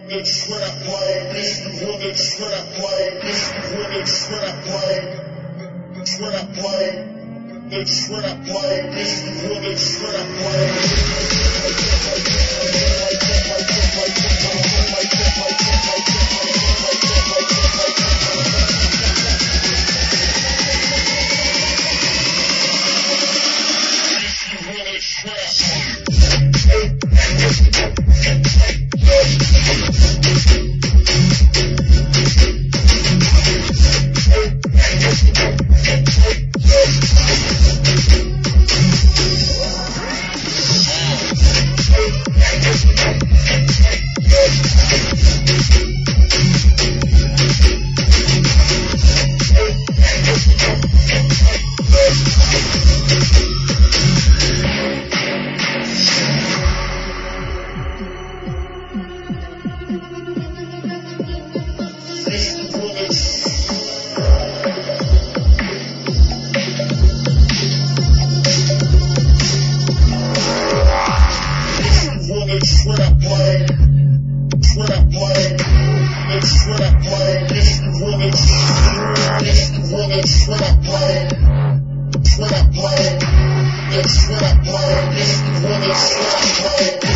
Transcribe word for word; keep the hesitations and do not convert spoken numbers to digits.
It's when I play, this is when it's when I play, this is when it's when I play, it's when I play, it's when I play, this is when it's when I It's when I play, it's when I play, it's when I play, this is when it's, this is when it's when I play, it's when I play, it's when I play, this is when it's when I play.